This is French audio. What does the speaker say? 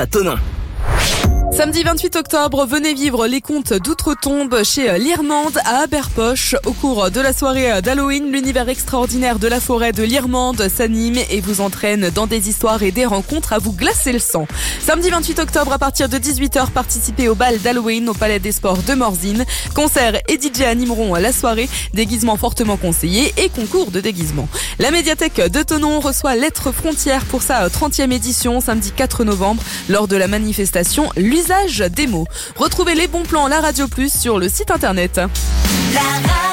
à Tonneins. Samedi 28 octobre, venez vivre les contes d'outre-tombe chez l'Irmande à Aberpoche. Au cours de la soirée d'Halloween, l'univers extraordinaire de la forêt de l'Irmande s'anime et vous entraîne dans des histoires et des rencontres à vous glacer le sang. Samedi 28 octobre, à partir de 18h, participez au bal d'Halloween au Palais des Sports de Morzine. Concerts et DJ animeront la soirée, déguisements fortement conseillés et concours de déguisement. La médiathèque de Thonon reçoit Lettres Frontières pour sa 30e édition, samedi 4 novembre, lors de la manifestation L'usage des mots. Retrouvez les bons plans La Radio Plus sur le site internet. La